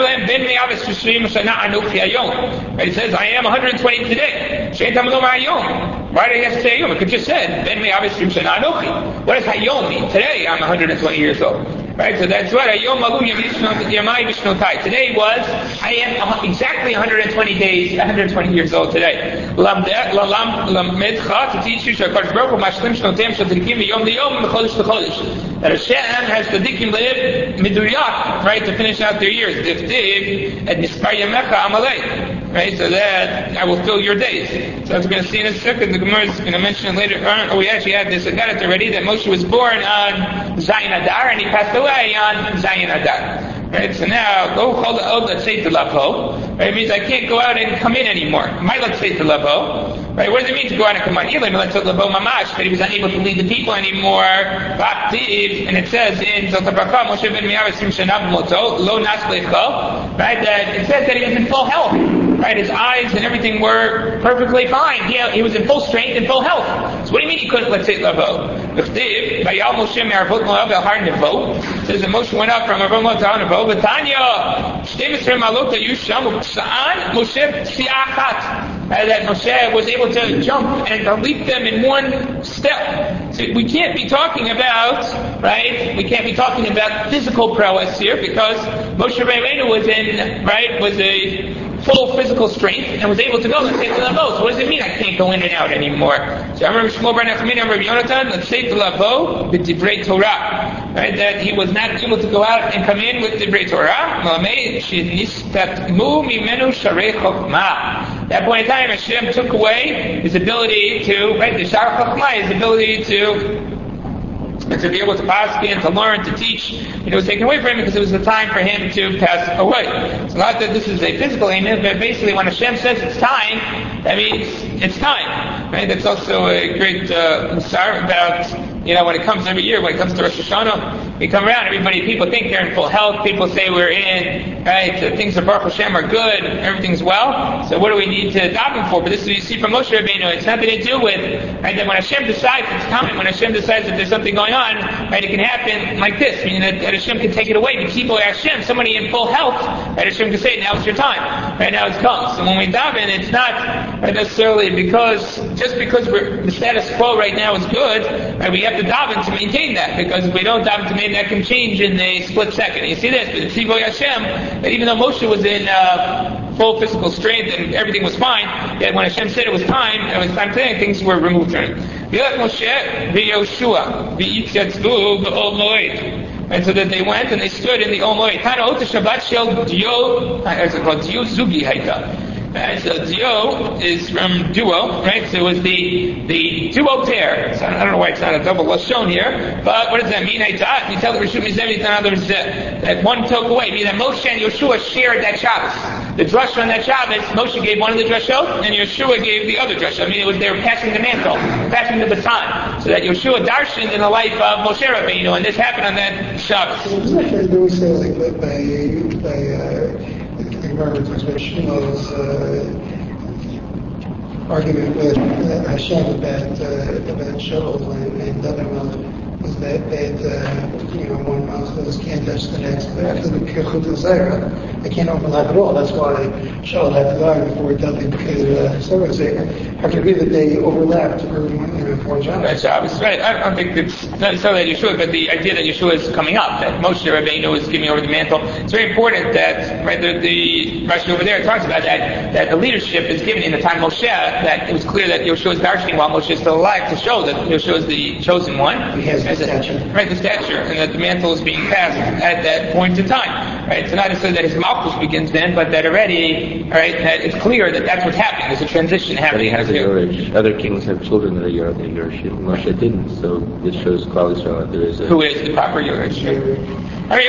Right? It says, I am one hundred twenty today. Why did he have to say Hayom? It could just said, Ben me'avis shrim shana anochi. What does Hayom mean? Today I'm one hundred twenty years old. Right, so that's what Hayom malu yamai vishnotai. Today was, I am exactly one hundred twenty days, one hundred twenty years old today. Lamedcha, to teach you, Shakadosh Baruch Hu mashlim shnotem shadrikim yom liyom mechodesh lechodesh. that Hashem has tzaddikim live miduriyak, right, to finish out their years. Diftiv et nispar yamecha amalei, right, so that I will fill your days. So as we're going to see in a second, the Gemara is going to mention later on, oh, we actually had this, I got it already, that Moshe was born on Zayin Adar, and he passed away on Zayin Adar. Right, so now, go call the old let's say to lavo. Right, it means I can't go out and come in anymore. My let's say to lavo. Right, what does it mean to go out and come in? Let's say lavo mamash, but he was unable to lead the people anymore. And it says in Zotapaka, Moshe ben Miyav Esrim Shanav Moto, Lo Nas Lecho, right, that it says that he was in full health. Right, his eyes and everything were perfectly fine. He, he was in full strength and full health. So what do you mean he couldn't let's say lavo? It says that Moshe went up from Arvot Moav to Arvot. V'tanya, Shteimisrei Malot Yusham Sa'an Moshe Siachat. That Moshe was able to jump and to leap them in one step. So we can't be talking about, right? We can't be talking about physical prowess here because Moshe Rabbeinu was in, right, was a full physical strength and was able to go. Let's say to lavo. So what does it mean I can't go in and out anymore? So I remember Shmuel bar Nachmani, I remember Yonatan, let's say to lavo b'divrei Torah. Right, that he was not able to go out and come in with divrei Torah. At that point in time, Hashem took away his ability to, right, the Shar Chachma, his ability to and to be able to pass and to learn, to teach, it was taken away from him because it was the time for him to pass away. So not that this is a physical aim, but basically when Hashem says it's time, that means it's time. Right? That's also a great uh, musar about, you know, when it comes every year, when it comes to Rosh Hashanah, we come around, everybody, people think they're in full health, people say we're in, right, things of Baruch Hashem are good, everything's well, so what do we need to daven for? But this is what you see from Moshe Rabbeinu, it's nothing to do with, right, that when Hashem decides it's time, when Hashem decides that there's something going on, right, it can happen like this, meaning that, that Hashem can take it away, but people Hashem, somebody in full health, right, Hashem can say, now it's your time, right, now it's come. So when we daven, it's not right, necessarily because, just because we're, the status quo right now is good, right, we have to daven to maintain that, because if we don't daven to maintain that, can change in a split second. You see this, but it's Tzivoy Hashem, that even though Moshe was in uh, full physical strength and everything was fine, yet when Hashem said it was time, it was time today, things were removed from him. Moshe v'Yoshua v'Yitzatzvu v'Ol Moed. And so that they went and they stood in the Ol Moed. Tana Ota Shabbat Shel Dio, as it called, Dio Zugi Haita. Right, so duo is from duo, right? So it was the the duo pair. So I don't know why it's not a double lashon here, but what does that mean? I you tell the Rishon Mizem, in other words, that one took away. Meaning that Moshe and Yeshua shared that Shabbos. The drasha on that Shabbos, Moshe gave one of the drashot, and Yeshua gave the other drasha. I mean, it was they were passing the mantle, passing the baton, so that Yeshua darshaned in the life of Moshe Rabbeinu, and this happened on that Shabbos. They always say like by by. Uh, I remember talks about Shmuel's uh, argument with uh, Hashem about uh, about Shaul and, and David was that that uh, you know one of those can't touch the next. After the Kechut Zayra, they can't overlap at all. That's why Shaul had to die before David became uh, Sarah Zayra. I can agree that they overlapped for you know, four jobs. Right, Shabbos, right. I don't think it's not necessarily that Yeshua, but the idea that Yeshua is coming up, that Moshe Rabbeinu is giving over the mantle. It's very important that, right, the, the Rashi over there talks about that, that the leadership is given in the time of Moshe, that it was clear that Yeshua is darshaning while Moshe is still alive to show that Yeshua is the chosen one. He has the stature. Right, the stature, and that the mantle is being passed at that point in time. Right, so not necessarily that his malchus begins then, but that already, right, that it's clear that that's what's happening. There's a transition happening. But he has a Yerush. Other kings have children that are Yerush. Moshe didn't, so this shows clearly that there is a... Who is the proper Yerush? Right,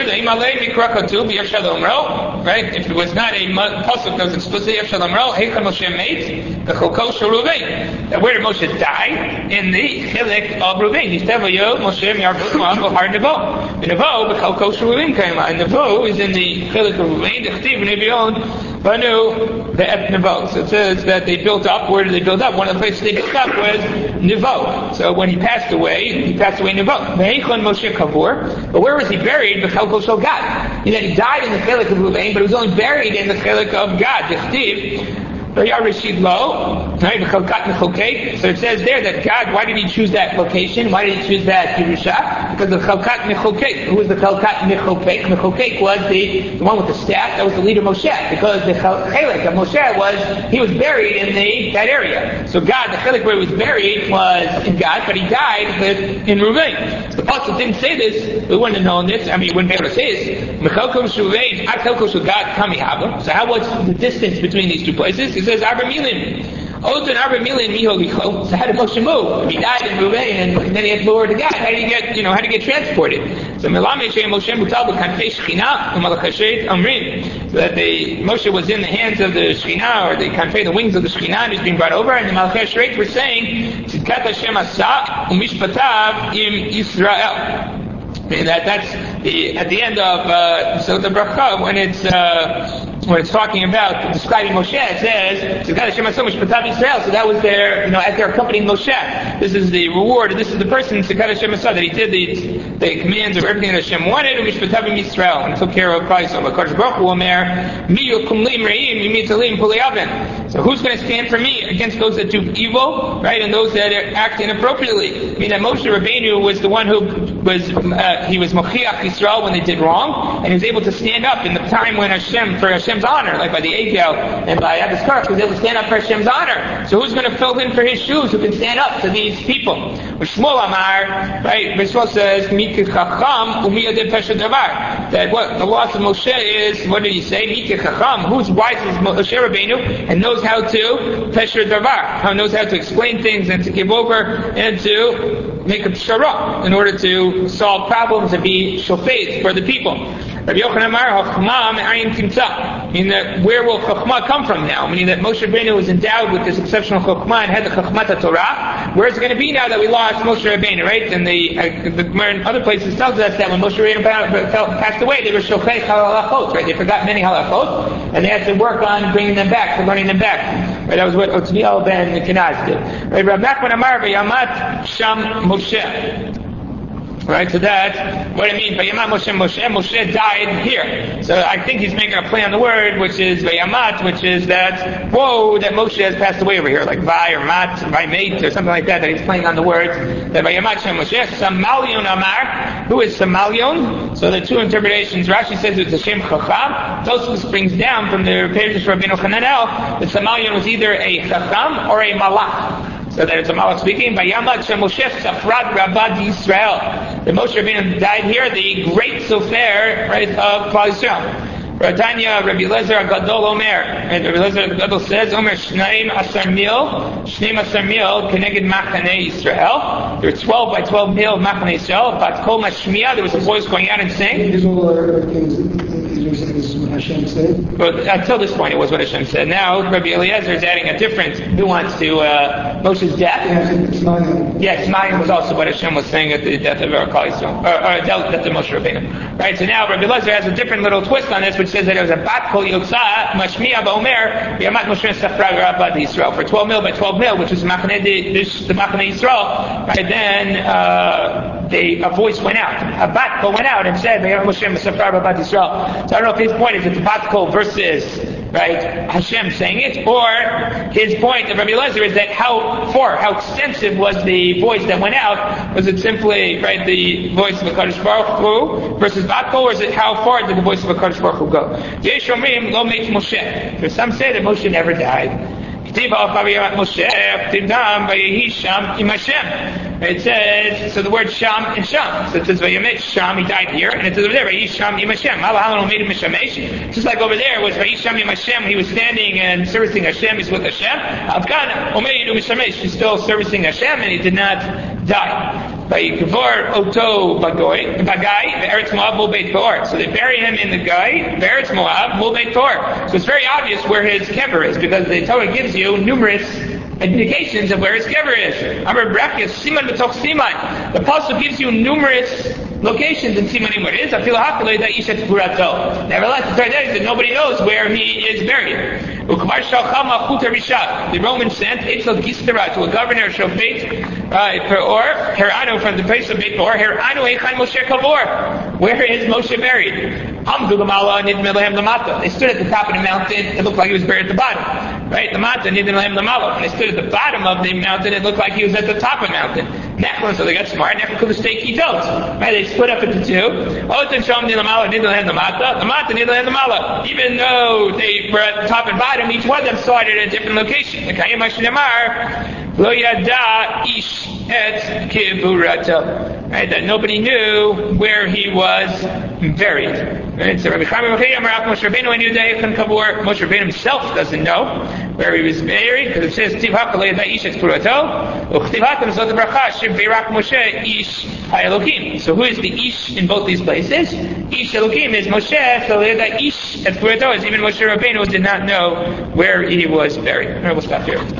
if it was not a pasuk that was explicitly Yevshalom Ro, Heichal Moshe mate, the Cholkol Shel Ruvain. That where did Moshe die? In the Chilek of Ruvain. Yishtevayo Moshe Miyarbut Mo'am Har Nevo. The Nevo, the Cholkol Shel Ruvain came out. And Nevo is in the Chilek of Ruvain. The Chtiv Nevion Banu the Et Nevo. So it says that they built up. Where did they build up? One of the places they built up was Nevo. So when he passed away, he passed away in Nevo. Heichal Moshe Kavur. But where was he buried? Chelko Shel Gad. He that he died in the Chilek of Ruvain, but he was only buried in the Chilek of Gad. The Chtiv Right? So it says there that God, why did he choose that location? Why did he choose that Yerusha? Because the Chalkat Mechokek. Who was the Chalkat Mechokek? Mechokek was the, the one with the staff, that was the leader Moshe. Because the Chelek of Moshe was, he was buried in the that area. So God, the Chelek where he was buried was in God, but he died with, in Ruvain. So the Apostle didn't say this, we wouldn't have known this, I mean, we wouldn't be able to say this. Mechelkom Shuvain, Achelkom Shugad Kamihava. So how was the distance between these two places? It says Arba Milim. Oten Arba Milim Miho Licho. So how did Moshe move? He died in Ruvain and then he had to go over to God. How did he get, you know, how did he get transported? So Melame Shem Moshe Mutal B'Kanfei Shechina U'Malachashet Amrin. So that the Moshe was in the hands of the Shechina, or the Kanfei, the wings of the Shechina, and he's being brought over, and the Malachei Shreit were saying, Tzidkat Hashem Asa U'Mishpatav Im Yisrael. And that that's the at the end of uh, so the bracha when it's uh, when it's talking about describing Moshe, it says so that was their, you know, as they're accompanying Moshe. This is the reward. This is the person that he did the the commands of everything that Hashem wanted, and took care of Christ. So who's going to stand for me against those that do evil, right, and those that act inappropriately? I mean that Moshe Rabbeinu was the one who was. Uh, he was Mochiach Yisrael when they did wrong, and he was able to stand up in the time when Hashem, for Hashem's honor, like by the Egel and by Abbas Karach, he was able to stand up for Hashem's honor. So who's going to fill in for his shoes? Who can stand up to these people? Which Shmuel Amar, right? Shmuel says, "Mikach Chacham u'miyadeh pesha davar." That what the loss of Moshe is. What did he say? Mikach Chacham, who's wise as Moshe Rabbeinu and knows how to pesha davar, how knows how to explain things and to give over and to make a pshara in order to solve problems and be shofet for the people. Rabbi Yochanan Amar, Chachma me'ayin timtza. Meaning that where will Chachma come from now? Meaning that Moshe Rabbeinu was endowed with this exceptional Chachma and had the Chachmat Torah. Where is it going to be now that we lost Moshe Rabbeinu, right? And the uh, the Gemara in other places tells us that when Moshe Rabbeinu passed away, they were shofet halachot, right? They forgot many halachot, and they had to work on bringing them back, to learning them back. Right? That was what Otzniel ben Kenaz did. Right? Rabbi Nachman Amar v'yamat sham Moshe. Right, so that, what I mean, Vayamat Moshe, Moshe, Moshe died here. So I think he's making a play on the word, which is Vayamat, which is that, whoa, that Moshe has passed away over here, like Vai or Mat, Vai Mate, or something like that, that he's playing on the words, that Vayamat Shem Moshe, Samalion Amar, who is Samalion? So the two interpretations, Rashi says it's a Shem Chacham, Tosfos brings down from the pages of Rabbeinu Hananel, that Samalion was either a Chacham or a Malach. So that it's a Malach speaking. Vayamat Shem Moshe Safrad Rabad Yisrael. The Moshe Rabbeinu died here, the great Sofer, right, of Klal Yisrael. Ratanya Rabbi Lezer Gadol Omer, and Rabbi Lezer Gadol says, Omer Shnaim Asar Mil, Shnaim Asar Mil, Keneged Machanei Yisrael. There were twelve by twelve mil of Machanei Yisrael. Bat Kol Mashmiya, there was a voice going out and saying. These all are things, this is what Hashem said. But until this point, it was what Hashem said. Now, Rabbi Eliezer is adding a different nuance to uh, Moshe's death. Yeah, it's Mayim. Yes, Mayim was also what Hashem was saying at the death of Klal Yisrael, or, or death of Moshe Rabbeinu. Right. So now Rabbi Eliezer has a different little twist on this, which says that it was a bat kol yotza mashmiya ba'omer yamat Moshe safra rabad Yisrael for twelve mil by twelve mil, which is the Machanei the Machanei Yisrael. Right. Then uh, they, a voice went out. A bat kol went out and said, "Yamat Moshe safra rabad Yisrael." So I don't know if his point is it's a bat kol versus, right, Hashem saying it, or his point of Rabbi Eliezer is that how far, how extensive was the voice that went out? Was it simply, right, the voice of HaKadosh Baruch Hu versus bat kol, or is it how far did the voice of HaKadosh Baruch Hu go? Yesh omrim lo met Moshe. There's some say that Moshe never died. It says, so the word Sham and Sham. So it says, Vayamet Sham, he died here, and it says over there, Vayisham Yim just like over there was Vayisham Yim Hashem, he was standing and servicing Hashem, he's with Hashem. Avkan, Omer Yidu Mishamesh, he's still servicing Hashem, and he did not die. Vayikvar Oto Bagai, Eretz Moab Mul Beit Peor. So they bury him in the Gai, Eretz Moab Mul Beit Peor. So it's very obvious where his kever is, because the Torah gives you numerous indications of where his kever is. Amar Brachas, Siman B'toch Siman. The Pasuk gives you numerous locations in Simanim where it is. Nevertheless, the Torah is that nobody knows where he is buried. The Romans sent Eitzel Gistera to a governor of Beit Peor, Herano from the place of Beit Peor, Herano Eichan Moshe Kavor. Where is Moshe buried? They stood at the top of the mountain. It looked like he was buried at the bottom. Right? The mountain, Nidin Lahem Lamala. When they stood at the bottom of the mountain, it looked like he was at the top of the mountain. Nechlin, so they got smart. Nechlin could stay kitot. Right? They split up into two. Oten Shom Nidin Lamala, Nidin Lahem Lamata. The mountain, Nidin Lahem Lamala. Even though they were at the top and bottom, each one of them started at a different location. The Kayim Hashanamar, Lo Yada Ish Et Kiburata. Right? That nobody knew where he was buried. Right? So Rabbi Chaim Moshe Rabbeinu knew that Moshe Rabbeinu himself doesn't know where he was buried, because it says Tiv Haka Lo Yada Ish Et Kiburata. Uchtiv Hatam Zot Bracha Shim Veirak Moshe Ish HaElokim. So who is the Ish in both these places? Ish Elokim is Moshe, so Lo Yada Ish Et Kiburata is even Moshe Rabbeinu did not know where he was buried. All right, we'll stop here.